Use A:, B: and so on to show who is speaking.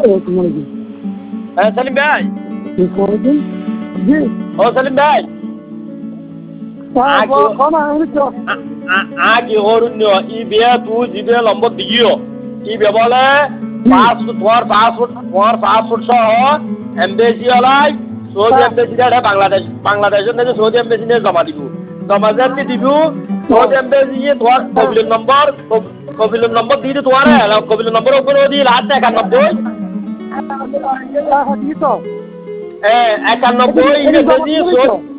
A: হ্যাঁ সেলিম ভাই,
B: জি
A: ও সেলিম ভাই, আগে অরণ্য ই বিয়ে তুই জিবে নম্বর দিও ই বে বলে তোমার পাসপোর্ট সহ এমবেসি ওলাই সৌদি এমবেসি বাংলাদেশের থেকে সৌদি এমবেসি নিয়ে জমা দিব, জমা যেতে দিব সৌদি এমবেসি তোমার কবিলের নম্বর দিয়ে দিই তোমার কবিলের নম্বর উপরে দিয়ে লাস্ট 91 91 ইংরেজি